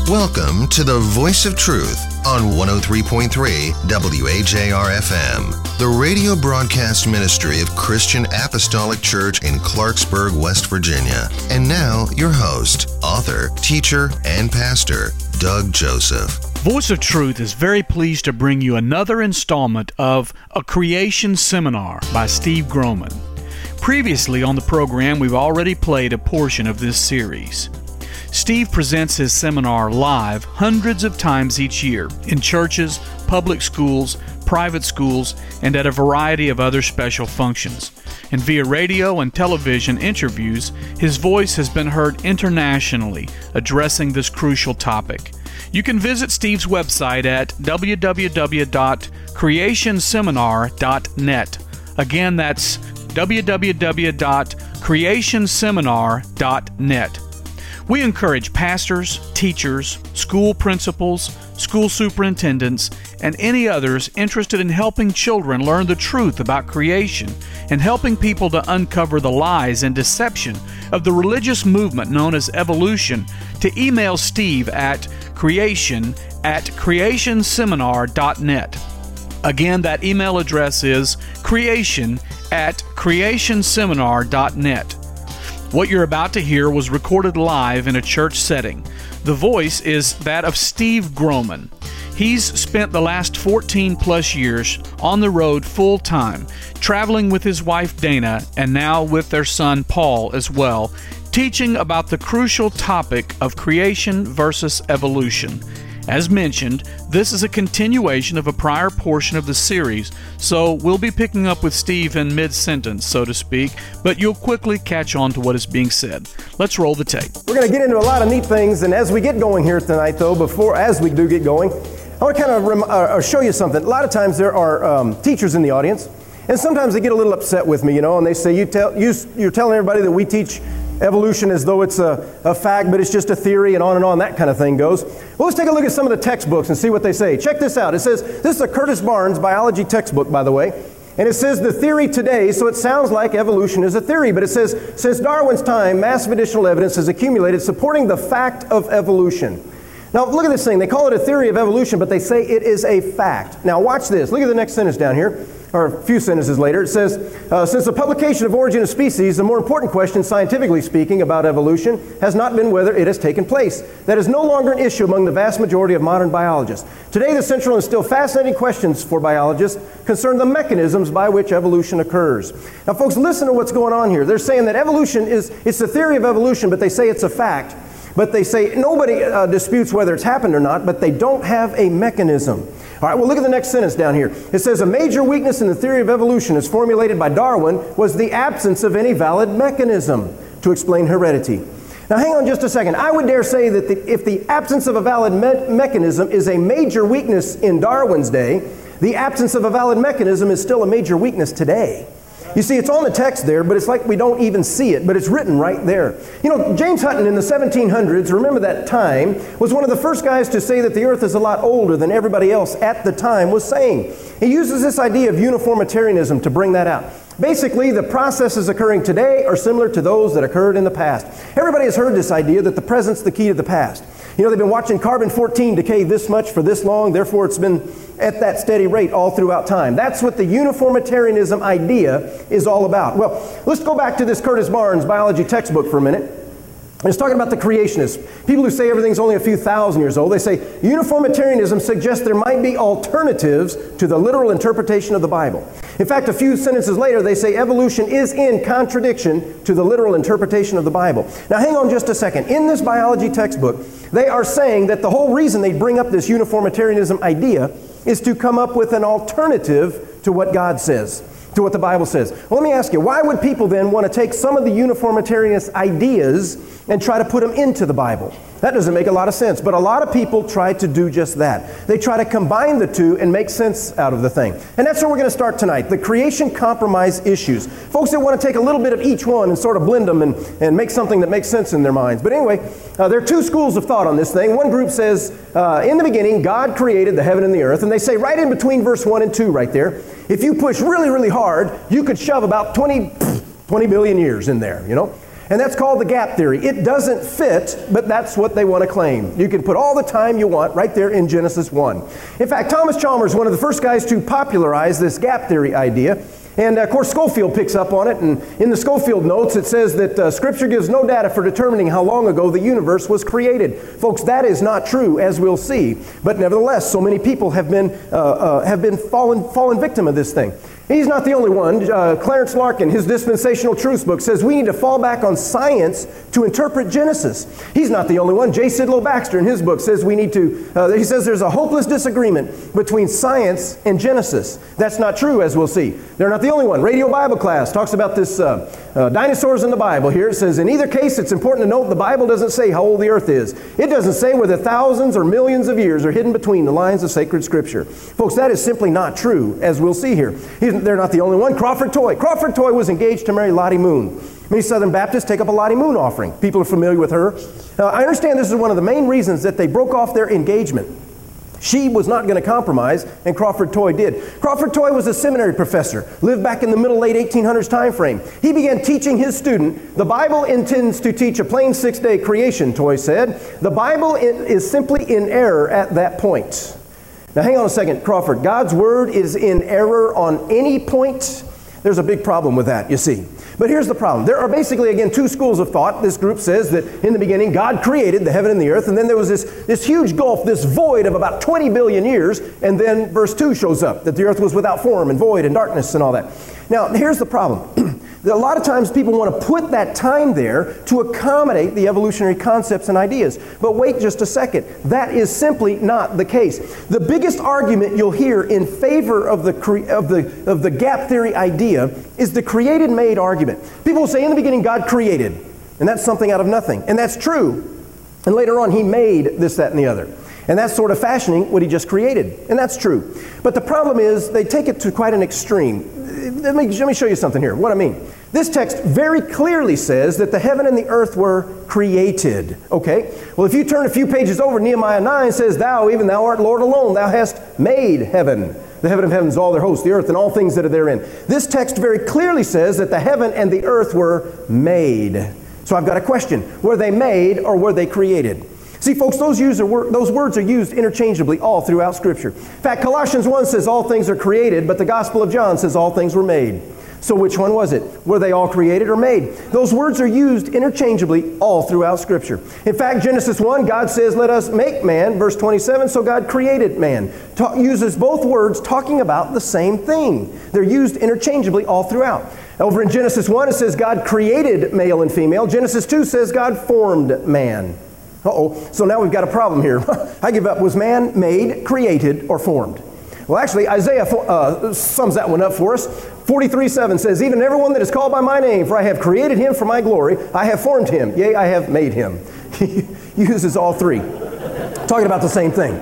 Welcome to the Voice of Truth on 103.3 WAJR-FM, the radio broadcast ministry of Christian Apostolic Church in Clarksburg, West Virginia. And now, your host, author, teacher, and pastor, Doug Joseph. Voice of Truth is very pleased to bring you another installment of A Creation Seminar by Steve Groman. Previously on the program, we've already played a portion of this series. Steve presents his seminar live hundreds of times each year in churches, public schools, private schools, and at a variety of other special functions. And via radio and television interviews, his voice has been heard internationally addressing this crucial topic. You can visit Steve's website at www.creationseminar.net. Again, that's www.creationseminar.net. We encourage pastors, teachers, school principals, school superintendents, and any others interested in helping children learn the truth about creation and helping people to uncover the lies and deception of the religious movement known as evolution to email Steve at creationseminar.net. Again, that email address is creationseminar.net. What you're about to hear was recorded live in a church setting. The voice is that of Steve Groman. He's spent the last 14 plus years on the road full time, traveling with his wife Dana and now with their son Paul as well, teaching about the crucial topic of creation versus evolution. As mentioned, this is a continuation of a prior portion of the series, so we'll be picking up with Steve in mid-sentence, so to speak, but you'll quickly catch on to what is being said. Let's roll the tape. We're going to get into a lot of neat things, and as we get going here tonight, though, as we do get going, I want to kind of show you something. A lot of times there are teachers in the audience, and sometimes they get a little upset with me, and they say, you're telling everybody that we teach evolution as though it's a fact, but it's just a theory, and on, that kind of thing goes. Well, let's take a look at some of the textbooks and see what they say. Check this out. It says, this is a Curtis Barnes biology textbook, by the way, and it says the theory today, so it sounds like evolution is a theory, but it says, since Darwin's time, massive additional evidence has accumulated supporting the fact of evolution. Now, look at this thing. They call it a theory of evolution, but they say it is a fact. Now, watch this. Look at the next sentence down here, or a few sentences later. It says, since the publication of Origin of Species, the more important question, scientifically speaking, about evolution has not been whether it has taken place. That is no longer an issue among the vast majority of modern biologists. Today, the central and still fascinating questions for biologists concern the mechanisms by which evolution occurs. Now, folks, listen to what's going on here. They're saying that evolution it's a theory of evolution, but they say it's a fact. But they say nobody disputes whether it's happened or not, but they don't have a mechanism. All right, well, look at the next sentence down here. It says, a major weakness in the theory of evolution as formulated by Darwin was the absence of any valid mechanism to explain heredity. Now, hang on just a second. I would dare say that if the absence of a valid mechanism is a major weakness in Darwin's day, the absence of a valid mechanism is still a major weakness today. You see, it's on the text there, but it's like we don't even see it, but it's written right there. James Hutton in the 1700s, remember that time, was one of the first guys to say that the earth is a lot older than everybody else at the time was saying. He uses this idea of uniformitarianism to bring that out. Basically, the processes occurring today are similar to those that occurred in the past. Everybody has heard this idea that the present's the key to the past. They've been watching carbon-14 decay this much for this long, therefore it's been at that steady rate all throughout time. That's what the uniformitarianism idea is all about. Well, let's go back to this Curtis Barnes biology textbook for a minute. It's talking about the creationists. People who say everything's only a few thousand years old. They say uniformitarianism suggests there might be alternatives to the literal interpretation of the Bible. In fact, a few sentences later, they say evolution is in contradiction to the literal interpretation of the Bible. Now, hang on just a second. In this biology textbook, they are saying that the whole reason they bring up this uniformitarianism idea is to come up with an alternative to what God says, to what the Bible says. Well, let me ask you, why would people then want to take some of the uniformitarianist ideas and try to put them into the Bible? That doesn't make a lot of sense, but a lot of people try to do just that. They try to combine the two and make sense out of the thing. And that's where we're going to start tonight, the creation compromise issues. Folks that want to take a little bit of each one and sort of blend them and make something that makes sense in their minds. But anyway, there are two schools of thought on this thing. One group says, in the beginning, God created the heaven and the earth. And they say right in between verse 1 and 2 right there, if you push really, really hard, you could shove about 20 billion years in there, And that's called the gap theory. It doesn't fit, but that's what they want to claim. You can put all the time you want right there in Genesis 1. In fact, Thomas Chalmers, one of the first guys to popularize this gap theory idea, and of course Schofield picks up on it, and in the Schofield notes it says that Scripture gives no data for determining how long ago the universe was created. Folks, that is not true, as we'll see. But nevertheless, so many people have been fallen victim of this thing. He's not the only one. Clarence Larkin, his Dispensational Truths book, says we need to fall back on science to interpret Genesis. He's not the only one. J. Sidlow Baxter, in his book, says we need to, he says there's a hopeless disagreement between science and Genesis. That's not true, as we'll see. They're not the only one. Radio Bible Class talks about this dinosaurs in the Bible. Here it says, in either case, it's important to note the Bible doesn't say how old the earth is. It doesn't say whether thousands or millions of years are hidden between the lines of sacred Scripture. Folks, that is simply not true, as we'll see here. They're not the only one. Crawford Toy. Crawford Toy was engaged to marry Lottie Moon. Many Southern Baptists take up a Lottie Moon offering. People are familiar with her. I understand this is one of the main reasons that they broke off their engagement. She was not going to compromise, and Crawford Toy did. Crawford Toy was a seminary professor, lived back in the late 1800s time frame. He began teaching his student, the Bible intends to teach a plain six-day creation, Toy said. The Bible is simply in error at that point. Now hang on a second, Crawford. God's Word is in error on any point? There's a big problem with that, you see. But here's the problem. There are basically, again, two schools of thought. This group says that in the beginning, God created the heaven and the earth, and then there was this huge gulf, this void of about 20 billion years, and then verse 2 shows up, that the earth was without form and void and darkness and all that. Now, here's the problem. A lot of times people want to put that time there to accommodate the evolutionary concepts and ideas. But wait just a second. That is simply not the case. The biggest argument you'll hear in favor of the gap theory idea is the created-made argument. People will say, in the beginning, God created. And that's something out of nothing. And that's true. And later on, He made this, that, and the other. And that's sort of fashioning what He just created. And that's true. But the problem is they take it to quite an extreme. Let me show you something here. What I mean. This text very clearly says that the heaven and the earth were created. Okay? Well, if you turn a few pages over, Nehemiah 9 says, Thou, even Thou art Lord alone. Thou hast made heaven. The heaven of heavens, all their hosts, the earth, and all things that are therein. This text very clearly says that the heaven and the earth were made. So I've got a question. Were they made or were they created? See, folks, those words are used interchangeably all throughout Scripture. In fact, Colossians 1 says all things are created, but the Gospel of John says all things were made. So which one was it? Were they all created or made? Those words are used interchangeably all throughout Scripture. In fact, Genesis 1, God says, let us make man. Verse 27, so God created man. Uses both words talking about the same thing. They're used interchangeably all throughout. Over in Genesis 1, it says God created male and female. Genesis 2 says God formed man. So now we've got a problem here. I give up. Was man made, created, or formed? Well, actually, Isaiah sums that one up for us. 43:7 says, even everyone that is called by my name, for I have created him for my glory. I have formed him. Yea, I have made him. He uses all three. Talking about the same thing.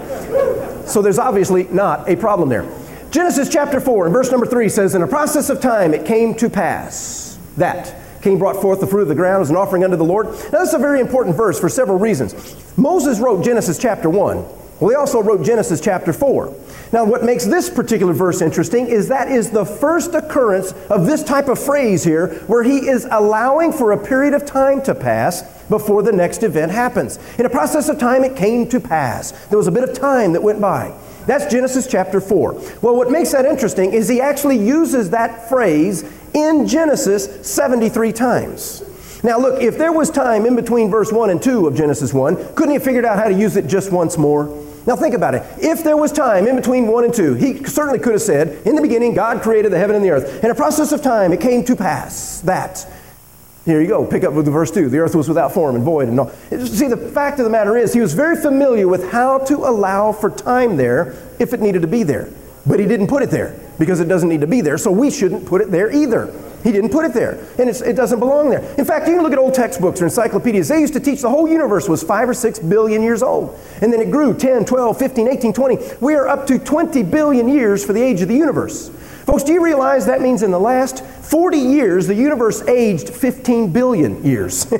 So there's obviously not a problem there. Genesis chapter 4 and verse number 3 says, in a process of time it came to pass that Cain brought forth the fruit of the ground as an offering unto the Lord. Now, this is a very important verse for several reasons. Moses wrote Genesis chapter 1. Well, he also wrote Genesis chapter 4. Now, what makes this particular verse interesting is that is the first occurrence of this type of phrase here where he is allowing for a period of time to pass before the next event happens. In a process of time, it came to pass. There was a bit of time that went by. That's Genesis chapter 4. Well, what makes that interesting is he actually uses that phrase in Genesis 73 times. Now look, if there was time in between verse 1 and 2 of Genesis 1, couldn't he have figured out how to use it just once more? Now think about it. If there was time in between 1 and 2, he certainly could have said, in the beginning, God created the heaven and the earth. In a process of time, it came to pass that. Here you go. Pick up with the verse 2. The earth was without form and void and all. See, the fact of the matter is, he was very familiar with how to allow for time there if it needed to be there. But he didn't put it there because it doesn't need to be there, so we shouldn't put it there either. He didn't put it there, and it doesn't belong there. In fact, you can look at old textbooks or encyclopedias. They used to teach the whole universe was 5 or 6 billion years old. And then it grew 10, 12, 15, 18, 20. We are up to 20 billion years for the age of the universe. Folks, do you realize that means in the last 40 years, the universe aged 15 billion years?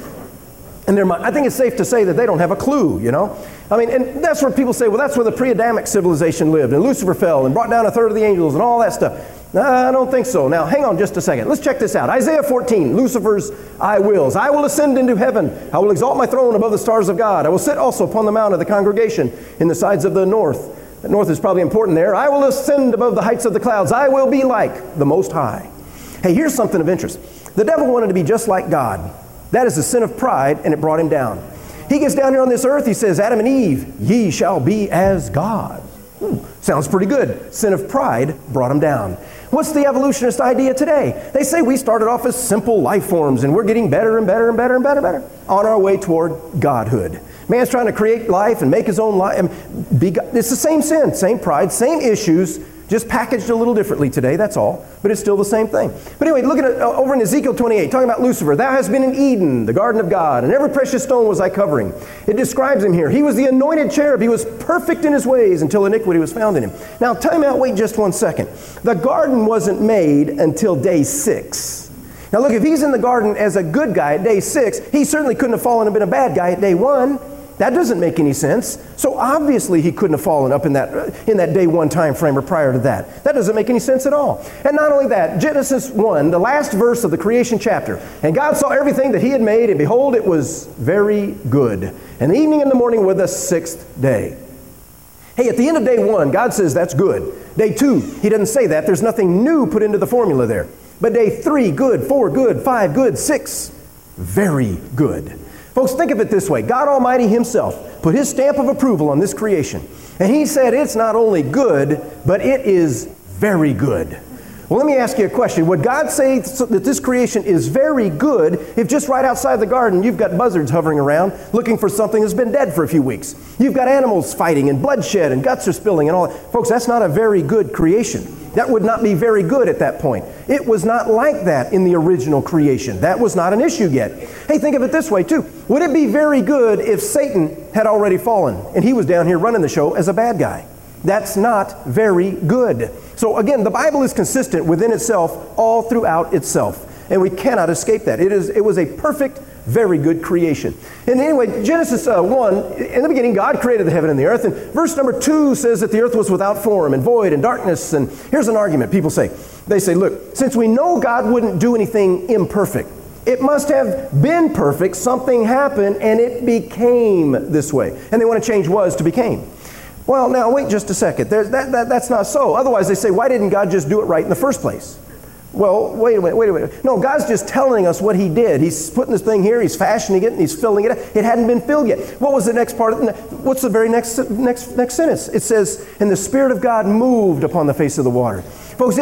And I think it's safe to say that they don't have a clue, you know. I mean, and that's where people say, well, that's where the pre-Adamic civilization lived, and Lucifer fell and brought down a third of the angels and all that stuff. I don't think so. Now, hang on just a second. Let's check this out. Isaiah 14, Lucifer's I wills. I will ascend into heaven. I will exalt my throne above the stars of God. I will sit also upon the mount of the congregation in the sides of the north. The north is probably important there. I will ascend above the heights of the clouds. I will be like the Most High. Hey, here's something of interest. The devil wanted to be just like God. That is the sin of pride, and it brought him down. He gets down here on this earth. He says, Adam and Eve, ye shall be as God. Sounds pretty good. Sin of pride brought him down. What's the evolutionist idea today? They say we started off as simple life forms and we're getting better and better and better and better and better on our way toward godhood. Man's trying to create life and make his own life. It's the same sin, same pride, same issues, just packaged a little differently today, that's all. But it's still the same thing. But anyway, look at it over in Ezekiel 28, talking about Lucifer. Thou hast been in Eden, the garden of God, and every precious stone was thy covering. It describes him here. He was the anointed cherub. He was perfect in his ways until iniquity was found in him. Now, time out, wait just one second. The garden wasn't made until day 6. Now look, if he's in the garden as a good guy at day 6, he certainly couldn't have fallen and been a bad guy at day 1. That doesn't make any sense. So obviously he couldn't have fallen up in that day 1 time frame or prior to that. That doesn't make any sense at all. And not only that, Genesis 1, the last verse of the creation chapter. And God saw everything that he had made, and behold, it was very good. And the evening and the morning were the 6th day. Hey, at the end of day 1, God says that's good. Day 2, he doesn't say that. There's nothing new put into the formula there. But day 3, good. 4, good. 5, good. 6, very good. Folks, think of it this way. God Almighty himself put his stamp of approval on this creation. And he said it's not only good, but it is very good. Well, let me ask you a question. Would God say that this creation is very good if just right outside the garden you've got buzzards hovering around looking for something that's been dead for a few weeks? You've got animals fighting and bloodshed and guts are spilling and all that. Folks, that's not a very good creation. That would not be very good at that point. It was not like that in the original creation. That was not an issue yet. Hey, think of it this way too. Would it be very good if Satan had already fallen and he was down here running the show as a bad guy? That's not very good. So again, the Bible is consistent within itself all throughout itself. And we cannot escape that. It was a perfect, very good creation. And anyway, Genesis 1, in the beginning, God created the heaven and the earth. And verse number 2 says that the earth was without form and void and darkness. And here's an argument people say. They say, look, since we know God wouldn't do anything imperfect, it must have been perfect. Something happened and it became this way. And they want to change was to became. Well, now, wait just a second. That's not so. Otherwise, they say, why didn't God just do it right in the first place? Well, wait a minute. No, God's just telling us what he did. He's putting this thing here, he's fashioning it, and he's filling it up. It hadn't been filled yet. What was the next part? What's the very next sentence? It says, and the Spirit of God moved upon the face of the water. Folks,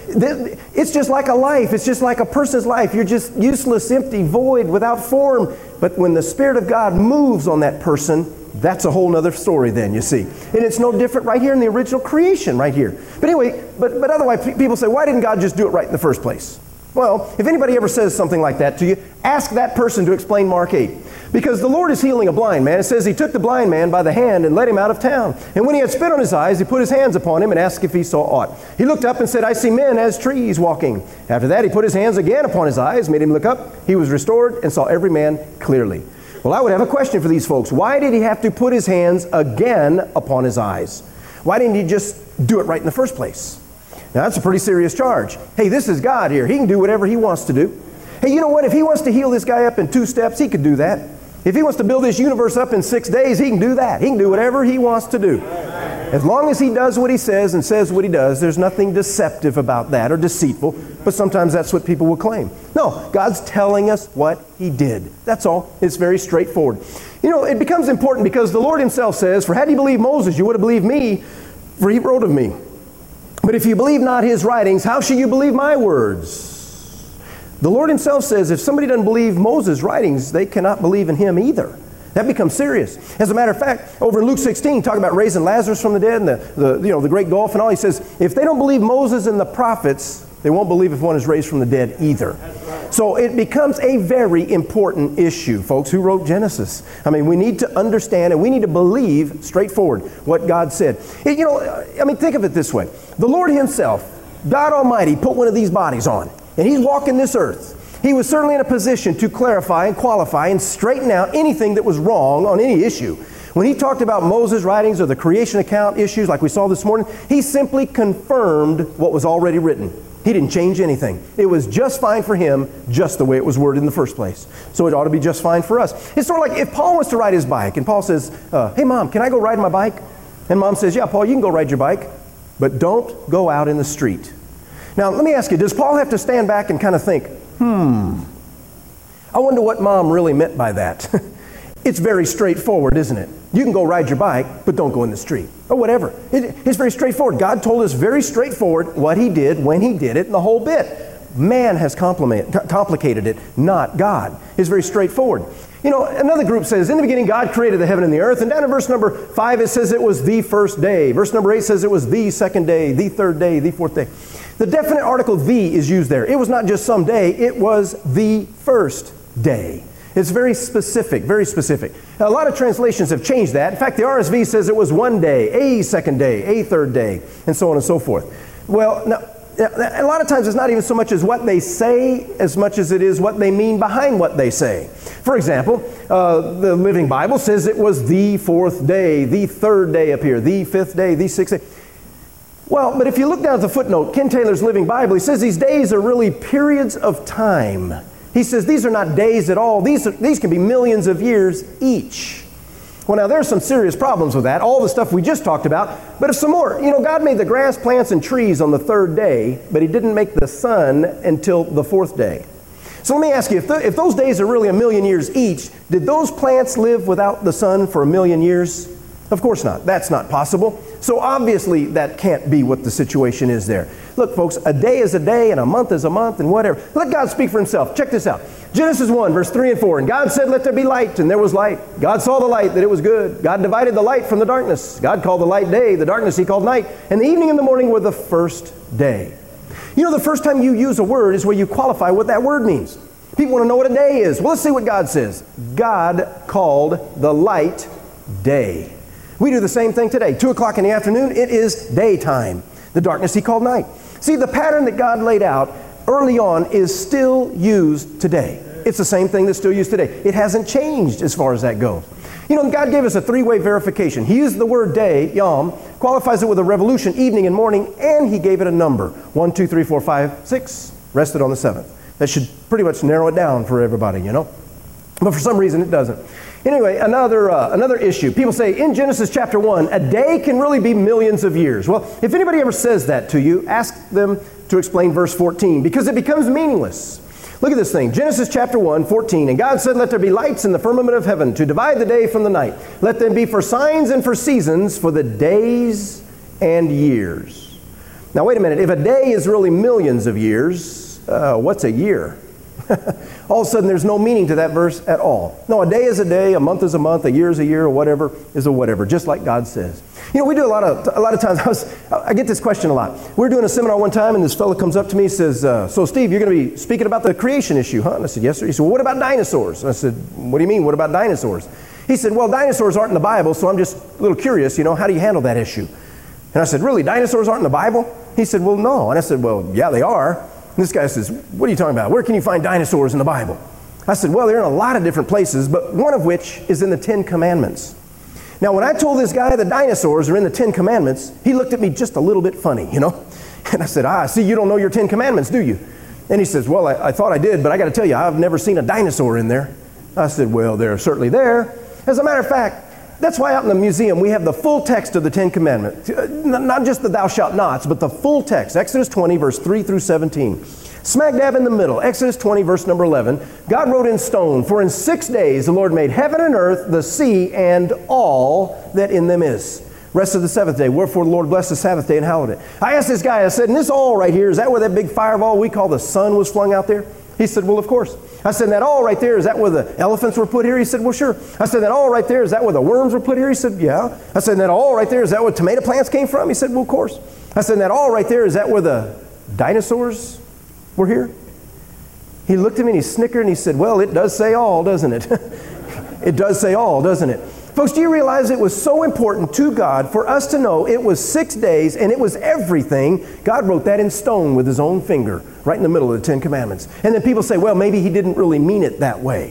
it's just like a life. It's just like a person's life. You're just useless, empty, void, without form. But when the Spirit of God moves on that person, that's a whole nother story then, you see. And it's no different right here in the original creation right here. But anyway, but otherwise people say, why didn't God just do it right in the first place? Well, if anybody ever says something like that to you, ask that person to explain Mark 8. Because the Lord is healing a blind man. It says he took the blind man by the hand and led him out of town. And when he had spit on his eyes, he put his hands upon him and asked if he saw aught. He looked up and said, I see men as trees walking. After that, he put his hands again upon his eyes, made him look up. He was restored and saw every man clearly. Well, I would have a question for these folks. Why did he have to put his hands again upon his eyes? Why didn't he just do it right in the first place? Now, that's a pretty serious charge. Hey, this is God here. He can do whatever he wants to do. Hey, you know what? If he wants to heal this guy up in 2 steps, he could do that. If he wants to build this universe up in 6 days, he can do that. He can do whatever he wants to do. As long as he does what he says and says what he does, there's nothing deceptive about that or deceitful, but sometimes that's what people will claim. No, God's telling us what he did. That's all. It's very straightforward. You know, it becomes important because the Lord himself says, for had you believed Moses, you would have believed me, for he wrote of me. But if you believe not his writings, how shall you believe my words? The Lord himself says if somebody doesn't believe Moses' writings, they cannot believe in him either. That becomes serious. As a matter of fact, over in Luke 16, talking about raising Lazarus from the dead and the great gulf and all, he says, if they don't believe Moses and the prophets, they won't believe if one is raised from the dead either. So it becomes a very important issue, folks. Who wrote Genesis? I mean, we need to understand and we need to believe straightforward what God said. You know, I mean, think of it this way. The Lord himself, God Almighty, put one of these bodies on, and he's walking this earth. He was certainly in a position to clarify and qualify and straighten out anything that was wrong on any issue. When he talked about Moses' writings or the creation account issues like we saw this morning, he simply confirmed what was already written. He didn't change anything. It was just fine for him, just the way it was worded in the first place. So it ought to be just fine for us. It's sort of like if Paul wants to ride his bike, and Paul says, hey, Mom, can I go ride my bike? And Mom says, yeah, Paul, you can go ride your bike, but don't go out in the street. Now, let me ask you, does Paul have to stand back and kind of think, I wonder what Mom really meant by that? It's very straightforward, isn't it? You can go ride your bike, but don't go in the street, or whatever. It's very straightforward. God told us very straightforward what He did, when He did it, and the whole bit. Man has complicated it, not God. It's very straightforward. You know, another group says, in the beginning God created the heaven and the earth, and down in verse number 5 it says it was the first day. Verse number 8 says it was the second day, the third day, the fourth day. The definite article the is used there. It was not just some day, it was the first day. It's very specific, very specific. Now, a lot of translations have changed that. In fact, the RSV says it was one day, a second day, a third day, and so on and so forth. Well, now, a lot of times it's not even so much as what they say as much as it is what they mean behind what they say. For example, the Living Bible says it was the fourth day, the third day up here, the fifth day, the sixth day. Well, but if you look down at the footnote, Ken Taylor's Living Bible, he says these days are really periods of time. He says these are not days at all. These can be millions of years each. Well, now there's some serious problems with that, all the stuff we just talked about, but if some more. You know, God made the grass, plants, and trees on the third day, but He didn't make the sun until the fourth day. So let me ask you, if those days are really a million years each, did those plants live without the sun for a million years? Of course not. That's not possible. So obviously that can't be what the situation is there. Look, folks, a day is a day and a month is a month and whatever. Let God speak for Himself. Check this out. Genesis 1, verse 3 and 4. And God said, let there be light, and there was light. God saw the light, that it was good. God divided the light from the darkness. God called the light day, the darkness He called night. And the evening and the morning were the first day. You know, the first time you use a word is where you qualify what that word means. People want to know what a day is. Well, let's see what God says. God called the light day. We do the same thing today. 2 o'clock in the afternoon, it is daytime. The darkness He called night. See, the pattern that God laid out early on is still used today. It's the same thing that's still used today. It hasn't changed as far as that goes. You know, God gave us a three-way verification. He used the word day, yom, qualifies it with a revolution, evening and morning, and He gave it a number. 1, 2, 3, 4, 5, 6, rested on the seventh. That should pretty much narrow it down for everybody, you know. But for some reason it doesn't. Anyway, another issue. People say in Genesis chapter 1, a day can really be millions of years. Well, if anybody ever says that to you, ask them to explain verse 14, because it becomes meaningless. Look at this thing. Genesis chapter 1, 14. And God said, let there be lights in the firmament of heaven to divide the day from the night. Let them be for signs and for seasons, for the days and years. Now, wait a minute. If a day is really millions of years, what's a year? All of a sudden, there's no meaning to that verse at all. No, a day is a day, a month is a month, a year is a year, or whatever is a whatever, just like God says. You know, we do a lot of times, I get this question a lot. We were doing a seminar one time, and this fellow comes up to me and says, so Steve, you're going to be speaking about the creation issue, huh? And I said, yes, sir. He said, well, what about dinosaurs? And I said, what do you mean, what about dinosaurs? He said, well, dinosaurs aren't in the Bible, so I'm just a little curious, you know, how do you handle that issue? And I said, really, dinosaurs aren't in the Bible? He said, well, no. And I said, well, yeah, they are. And this guy says, what are you talking about? Where can you find dinosaurs in the Bible? I said, well, they're in a lot of different places, but one of which is in the Ten Commandments. Now, when I told this guy the dinosaurs are in the Ten Commandments, he looked at me just a little bit funny, you know? And I said, see, you don't know your Ten Commandments, do you? And he says, well, I thought I did, but I got to tell you, I've never seen a dinosaur in there. I said, well, they're certainly there. As a matter of fact, that's why out in the museum we have the full text of the Ten Commandments. Not just the thou shalt nots, but the full text. Exodus 20, verse 3 through 17. Smack dab in the middle, Exodus 20, verse number 11. God wrote in stone, for in 6 days the Lord made heaven and earth, the sea, and all that in them is. Rest of the seventh day. Wherefore the Lord blessed the Sabbath day and hallowed it. I asked this guy, I said, and this all right here, is that where that big fireball we call the sun was flung out there? He said, well, of course. I said, that all right there, is that where the elephants were put here? He said, well, sure. I said, that all right there, is that where the worms were put here? He said, yeah. I said, that all right there, is that where tomato plants came from? He said, well, of course. I said, that all right there, is that where the dinosaurs were here? He looked at me and he snickered and he said, well, it does say all, doesn't it? It does say all, doesn't it? Folks, do you realize it was so important to God for us to know it was 6 days and it was everything? God wrote that in stone with His own finger, right in the middle of the Ten Commandments. And then people say, well, maybe He didn't really mean it that way.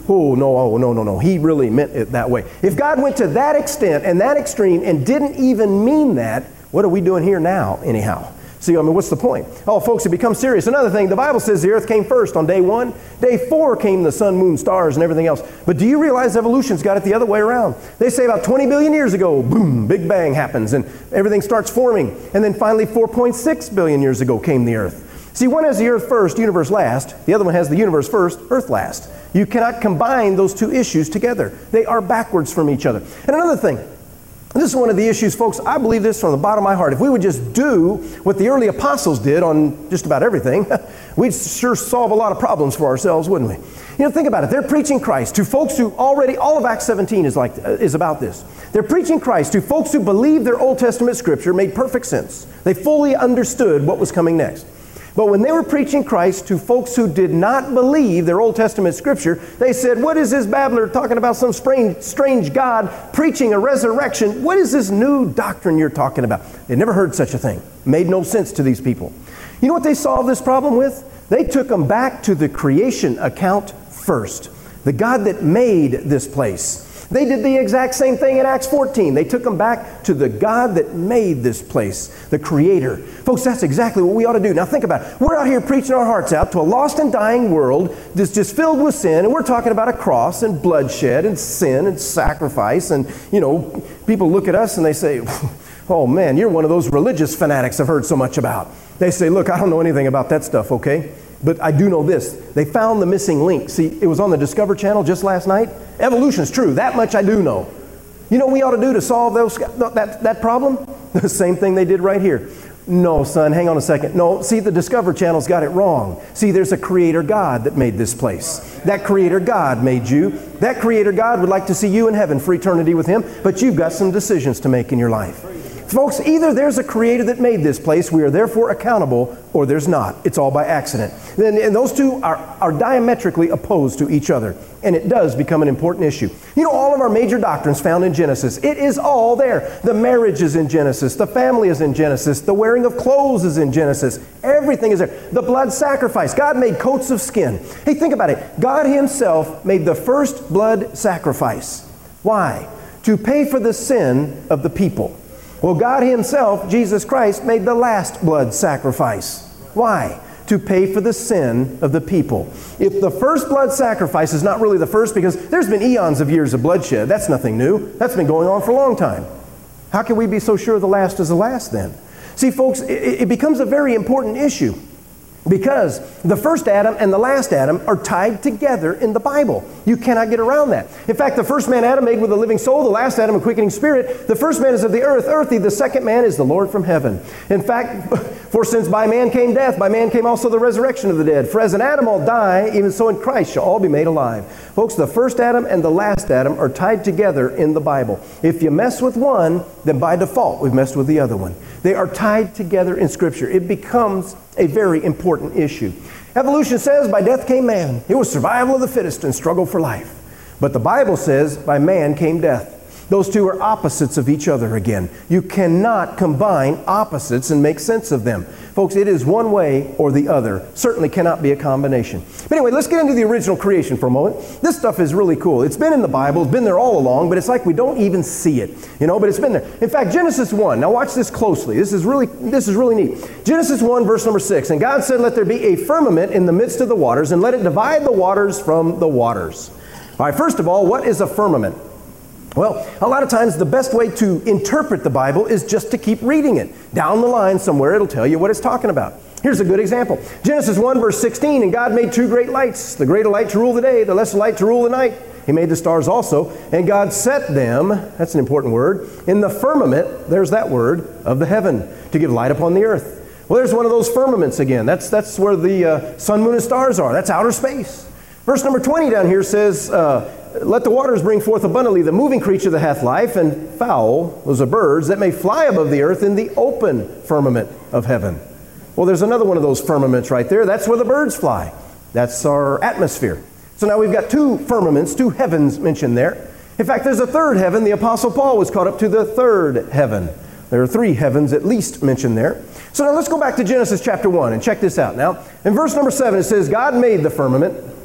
Oh, no. He really meant it that way. If God went to that extent and that extreme and didn't even mean that, what are we doing here now, anyhow? See, what's the point? Oh, folks, it becomes serious. Another thing, the Bible says the earth came first on day 1. Day 4 came the sun, moon, stars, and everything else. But do you realize evolution's got it the other way around? They say about 20 billion years ago, boom, Big Bang happens, and everything starts forming. And then finally, 4.6 billion years ago came the earth. See, one has the earth first, universe last. The other one has the universe first, earth last. You cannot combine those two issues together. They are backwards from each other. And another thing, this is one of the issues, folks. I believe this from the bottom of my heart. If we would just do what the early apostles did on just about everything, we'd sure solve a lot of problems for ourselves, wouldn't we? Think about it. They're preaching Christ to folks who already, all of Acts 17 is about this. They're preaching Christ to folks who believed their Old Testament scripture made perfect sense. They fully understood what was coming next. But when they were preaching Christ to folks who did not believe their Old Testament scripture, they said, what is this babbler talking about some strange God preaching a resurrection? What is this new doctrine you're talking about? They never heard such a thing. Made no sense to these people. You know what they solved this problem with? They took them back to the creation account first. The God that made this place. They did the exact same thing in Acts 14. They took them back to the God that made this place, the Creator. Folks, that's exactly what we ought to do. Now think about it. We're out here preaching our hearts out to a lost and dying world that's just filled with sin, and we're talking about a cross and bloodshed and sin and sacrifice, and, people look at us and they say, oh man, you're one of those religious fanatics I've heard so much about. They say, look, I don't know anything about that stuff, okay? But I do know this. They found the missing link. See, it was on the Discovery Channel just last night. Evolution's true. That much I do know. You know what we ought to do to solve that problem? The same thing they did right here. No, son, hang on a second. No, see, the Discovery Channel's got it wrong. See, there's a Creator God that made this place. That Creator God made you. That Creator God would like to see you in heaven for eternity with Him, but you've got some decisions to make in your life. Folks, either there's a Creator that made this place, we are therefore accountable, or there's not. It's all by accident. And those two are diametrically opposed to each other. And it does become an important issue. All of our major doctrines found in Genesis, it is all there. The marriage is in Genesis. The family is in Genesis. The wearing of clothes is in Genesis. Everything is there. The blood sacrifice. God made coats of skin. Hey, think about it. God Himself made the first blood sacrifice. Why? To pay for the sin of the people. Well, God Himself, Jesus Christ, made the last blood sacrifice. Why? To pay for the sin of the people. If the first blood sacrifice is not really the first, because there's been eons of years of bloodshed. That's nothing new. That's been going on for a long time. How can we be so sure the last is the last then? See, folks, it becomes a very important issue. Because the first Adam and the last Adam are tied together in the Bible. You cannot get around that. In fact, the first man Adam made with a living soul, the last Adam a quickening spirit. The first man is of the earth, earthy. The second man is the Lord from heaven. In fact, for since by man came death, by man came also the resurrection of the dead. For as in Adam all die, even so in Christ shall all be made alive. Folks, the first Adam and the last Adam are tied together in the Bible. If you mess with one, then by default we've messed with the other one. They are tied together in Scripture. It becomes a very important issue. Evolution says by death came man. It was survival of the fittest and struggle for life. But the Bible says by man came death. Those two are opposites of each other again. You cannot combine opposites and make sense of them. Folks, it is one way or the other. Certainly cannot be a combination. But anyway, let's get into the original creation for a moment. This stuff is really cool. It's been in the Bible. It's been there all along, but it's like we don't even see it. But it's been there. In fact, Genesis 1. Now watch this closely. This is really neat. Genesis 1, verse number 6. And God said, let there be a firmament in the midst of the waters, and let it divide the waters from the waters. All right, first of all, what is a firmament? Well, a lot of times the best way to interpret the Bible is just to keep reading it. Down the line somewhere it'll tell you what it's talking about. Here's a good example. Genesis 1 verse 16, and God made two great lights, the greater light to rule the day, the lesser light to rule the night. He made the stars also, and God set them, that's an important word, in the firmament, there's that word, of the heaven, to give light upon the earth. Well, there's one of those firmaments again. That's where the sun, moon, and stars are. That's outer space. Verse number 20 down here says, let the waters bring forth abundantly the moving creature that hath life, and fowl, those are birds, that may fly above the earth in the open firmament of heaven. Well, there's another one of those firmaments right there. That's where the birds fly. That's our atmosphere. So now we've got two firmaments, two heavens mentioned there. In fact, there's a third heaven. The Apostle Paul was caught up to the third heaven. There are three heavens at least mentioned there. So now let's go back to Genesis chapter 1 and check this out. Now, in verse number 7 it says, God made the firmament.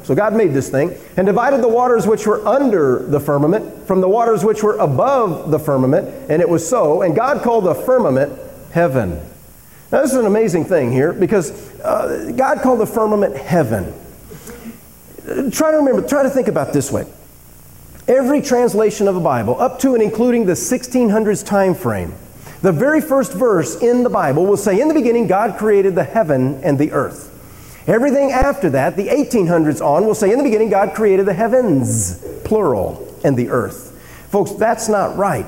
So God made this thing and divided the waters which were under the firmament from the waters which were above the firmament, and it was so. And God called the firmament heaven. Now this is an amazing thing here, because God called the firmament heaven. Try to think about it this way. Every translation of the Bible, up to and including the 1600s time frame, the very first verse in the Bible will say, in the beginning God created the heaven and the earth. Everything after that, the 1800s on, will say, in the beginning God created the heavens, plural, and the earth. Folks, that's not right.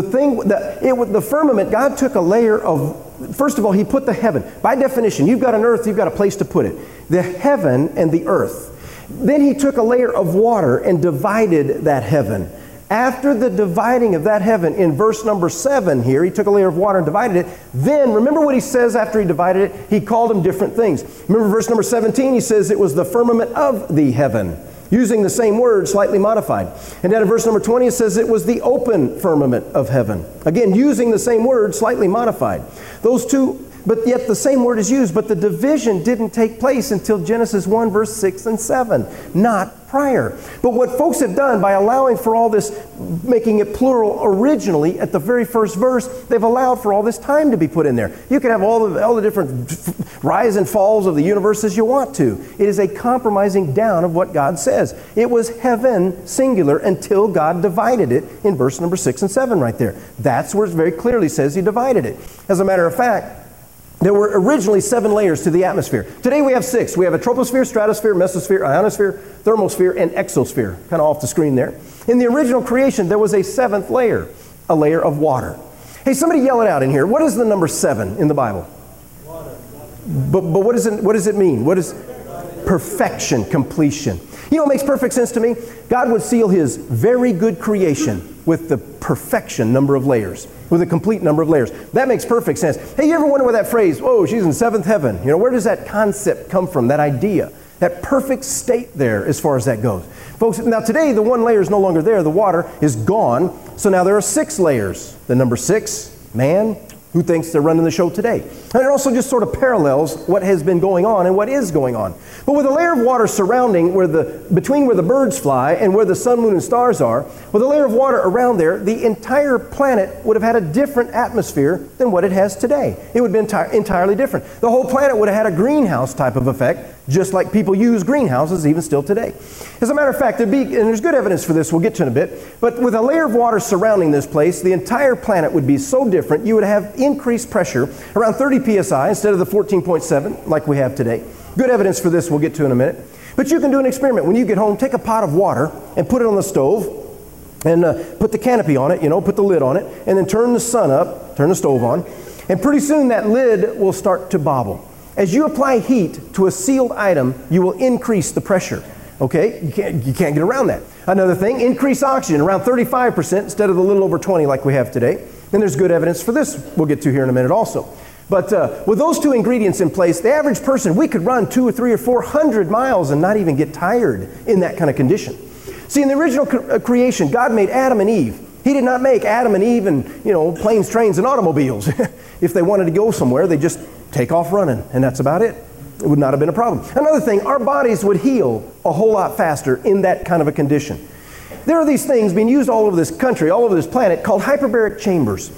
The firmament, God took a layer of, first of all, He put the heaven. By definition, you've got an earth, you've got a place to put it. The heaven and the earth. Then He took a layer of water and divided that heaven. After the dividing of that heaven, in verse number 7 here, He took a layer of water and divided it. Then, remember what He says after He divided it? He called them different things. Remember verse number 17, He says it was the firmament of the heaven, using the same word, slightly modified. And then in verse number 20, it says it was the open firmament of heaven. Again, using the same word, slightly modified. Those two, but yet the same word is used, but the division didn't take place until Genesis 1, verse 6 and 7, not prior. But what folks have done by allowing for all this, making it plural originally at the very first verse, they've allowed for all this time to be put in there. You can have all the different rise and falls of the universe as you want to. It is a compromising down of what God says. It was heaven, singular, until God divided it in verse number 6 and 7 right there. That's where it very clearly says He divided it. As a matter of fact, there were originally 7 layers to the atmosphere. Today we have 6. We have a troposphere, stratosphere, mesosphere, ionosphere, thermosphere, and exosphere, kind of off the screen there. In the original creation, there was a 7th layer, a layer of water. Hey, somebody yell it out in here. What is the number 7 in the Bible? Water. But what does it mean? What is perfection, completion? You know what makes perfect sense to me? God would seal His very good creation with the perfection number of layers, with a complete number of layers. That makes perfect sense. Hey, you ever wonder where that phrase, oh, she's in 7th heaven, where does that concept come from, that idea, that perfect state there as far as that goes? Folks, now today the 1 layer is no longer there. The water is gone. So now there are 6 layers. The number 6, man, who thinks they're running the show today. And it also just sort of parallels what has been going on and what is going on. But with a layer of water surrounding between where the birds fly and where the sun, moon, and stars are, with a layer of water around there, the entire planet would have had a different atmosphere than what it has today. It would have been entirely different. The whole planet would have had a greenhouse type of effect, just like people use greenhouses even still today. As a matter of fact, and there's good evidence for this, we'll get to in a bit, but with a layer of water surrounding this place, the entire planet would be so different, you would have increased pressure, around 30 psi instead of the 14.7 like we have today. Good evidence for this we'll get to in a minute. But you can do an experiment. When you get home, take a pot of water and put it on the stove and put the canopy on it, put the lid on it, and then turn the sun up, turn the stove on, and pretty soon that lid will start to bobble. As you apply heat to a sealed item, you will increase the pressure. Okay? You can't get around that. Another thing, increase oxygen around 35% instead of the little over 20 like we have today. And there's good evidence for this we'll get to here in a minute also. But with those 2 ingredients in place, the average person, we could run 200 or 300 or 400 miles and not even get tired in that kind of condition. See, in the original creation, God made Adam and Eve. He did not make Adam and Eve and, planes, trains, and automobiles. If they wanted to go somewhere, they just take off running, and that's about it. It would not have been a problem. Another thing, our bodies would heal a whole lot faster in that kind of a condition. There are these things being used all over this country, all over this planet, called hyperbaric chambers.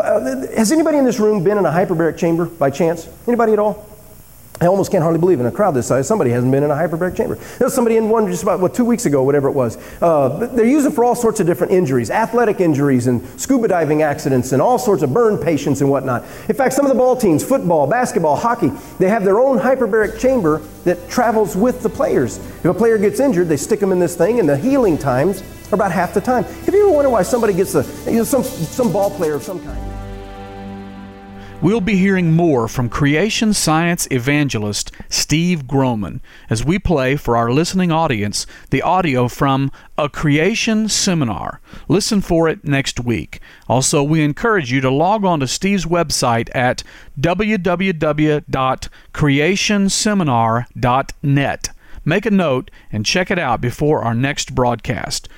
Has anybody in this room been in a hyperbaric chamber by chance? Anybody at all? I almost can't hardly believe in a crowd this size somebody hasn't been in a hyperbaric chamber. There was somebody in one just about 2 weeks ago, whatever it was. They're used for all sorts of different injuries, athletic injuries and scuba diving accidents and all sorts of burn patients and whatnot. In fact, some of the ball teams, football, basketball, hockey, they have their own hyperbaric chamber that travels with the players. If a player gets injured, they stick them in this thing, and the healing times are about half the time. Have you ever wondered why somebody gets some ball player of some kind? We'll be hearing more from creation science evangelist Steve Groman as we play for our listening audience the audio from A Creation Seminar. Listen for it next week. Also, we encourage you to log on to Steve's website at www.creationseminar.net. Make a note and check it out before our next broadcast.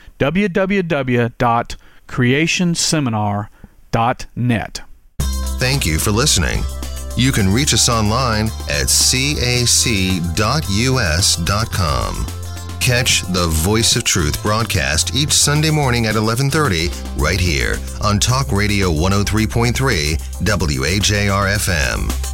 www.creationseminar.net. Thank you for listening. You can reach us online at cac.us.com. Catch the Voice of Truth broadcast each Sunday morning at 11:30 right here on Talk Radio 103.3 WAJR FM.